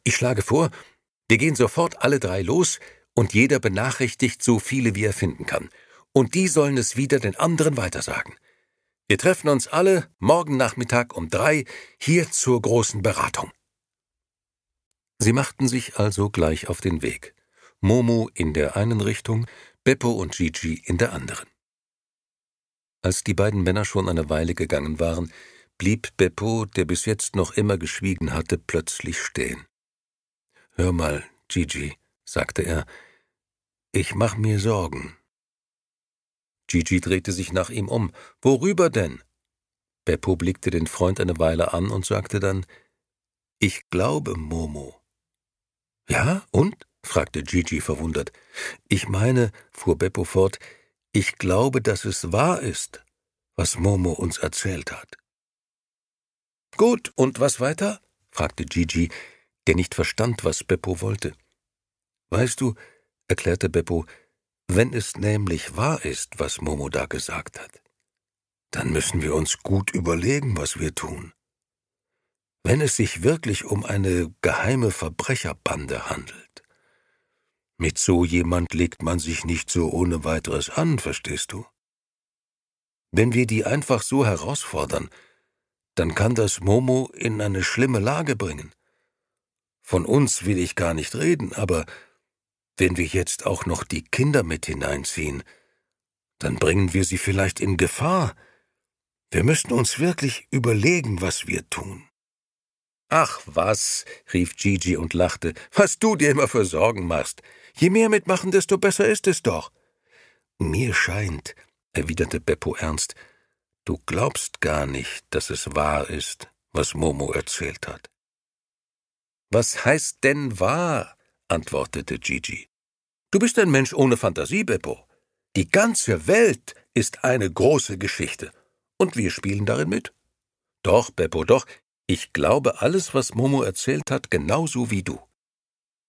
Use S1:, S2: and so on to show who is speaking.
S1: Ich schlage vor, wir gehen sofort alle 3 los und jeder benachrichtigt so viele, wie er finden kann. Und die sollen es wieder den anderen weitersagen. Wir treffen uns alle morgen Nachmittag um 3 hier zur großen Beratung.« Sie machten sich also gleich auf den Weg. Momo in der einen Richtung, Beppo und Gigi in der anderen. Als die beiden Männer schon eine Weile gegangen waren, blieb Beppo, der bis jetzt noch immer geschwiegen hatte, plötzlich stehen. »Hör mal, Gigi«, sagte er, »ich mach mir Sorgen.« Gigi drehte sich nach ihm um. »Worüber denn?« Beppo blickte den Freund eine Weile an und sagte dann, »Ich glaube, Momo.« »Ja, und?« fragte Gigi verwundert. »Ich meine«, fuhr Beppo fort, »ich glaube, dass es wahr ist, was Momo uns erzählt hat.« »Gut, und was weiter?« fragte Gigi, der nicht verstand, was Beppo wollte. »Weißt du«, erklärte Beppo, »wenn es nämlich wahr ist, was Momo da gesagt hat, dann müssen wir uns gut überlegen, was wir tun. Wenn es sich wirklich um eine geheime Verbrecherbande handelt. Mit so jemand legt man sich nicht so ohne weiteres an, verstehst du? Wenn wir die einfach so herausfordern, dann kann das Momo in eine schlimme Lage bringen. Von uns will ich gar nicht reden, aber wenn wir jetzt auch noch die Kinder mit hineinziehen, dann bringen wir sie vielleicht in Gefahr. Wir müssen uns wirklich überlegen, was wir tun.« »Ach was«, rief Gigi und lachte, »was du dir immer für Sorgen machst. Je mehr mitmachen, desto besser ist es doch.« »Mir scheint«, erwiderte Beppo ernst, »du glaubst gar nicht, dass es wahr ist, was Momo erzählt hat.« »Was heißt denn wahr?«, antwortete Gigi. »Du bist ein Mensch ohne Fantasie, Beppo. Die ganze Welt ist eine große Geschichte, und wir spielen darin mit.« »Doch, Beppo, doch, ich glaube alles, was Momo erzählt hat, genauso wie du.«